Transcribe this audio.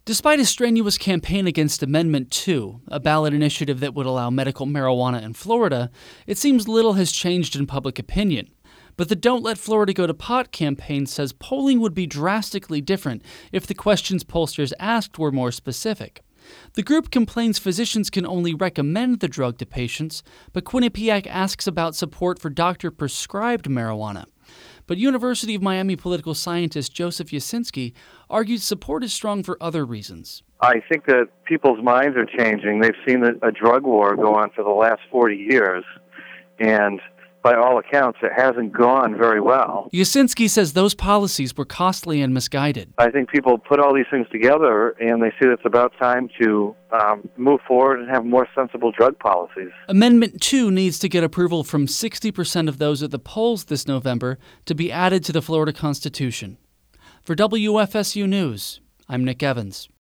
Despite a strenuous campaign against Amendment 2, a ballot initiative that would allow medical marijuana in Florida, it seems little has changed in public opinion. But the Don't Let Florida Go to Pot campaign says polling would be drastically different if the questions pollsters asked were more specific. The group complains physicians can only recommend the drug to patients, but Quinnipiac asks about support for doctor-prescribed marijuana. But University of Miami political scientist Joseph Yasinski argues support is strong for other reasons. I think that people's minds are changing. They've seen a drug war go on for the last 40 years, and by all accounts, it hasn't gone very well. Yasinski says those policies were costly and misguided. I think people put all these things together, and they see that it's about time to move forward and have more sensible drug policies. Amendment 2 needs to get approval from 60% of those at the polls this November to be added to the Florida Constitution. For WFSU News, I'm Nick Evans.